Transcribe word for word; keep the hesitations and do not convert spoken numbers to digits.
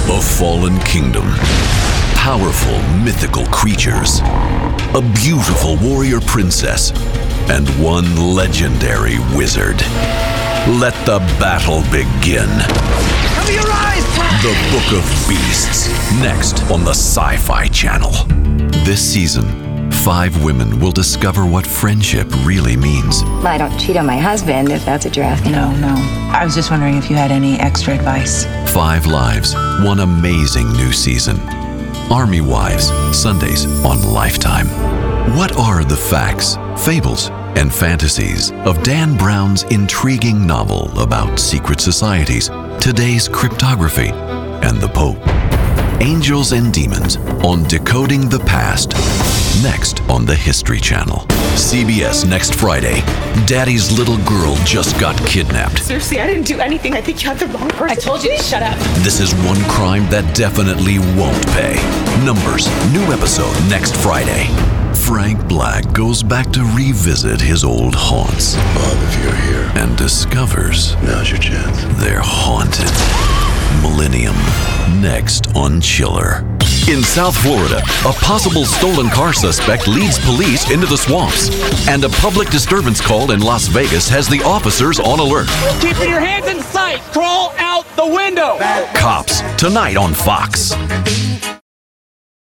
A fallen kingdom. Powerful mythical creatures. A beautiful warrior princess. And one legendary wizard. Let the battle begin. Cover your eyes! The Book of Beasts. Next on the Sci-Fi Channel. This season, five women will discover what friendship really means. I don't cheat on my husband, if that's what you're asking. No, no. I was just wondering if you had any extra advice. Five lives, one amazing new season. Army Wives, Sundays on Lifetime. What are the facts, fables, and fantasies of Dan Brown's intriguing novel about secret societies, today's cryptography, and the Pope? Angels and Demons on Decoding the Past. Next on the History Channel. C B S next Friday. Daddy's little girl just got kidnapped. Seriously, I didn't do anything. I think you have the wrong person. I told you to shut up. This is one crime that definitely won't pay. Numbers, new episode next Friday. Frank Black goes back to revisit his old haunts. Bob, if you're here, and discovers now's your chance. They're haunted. Millennium, next on Chiller. In South Florida, a possible stolen car suspect leads police into the swamps. And a public disturbance call in Las Vegas has the officers on alert. Keeping your hands in sight! Crawl out the window! Cops, tonight on Fox.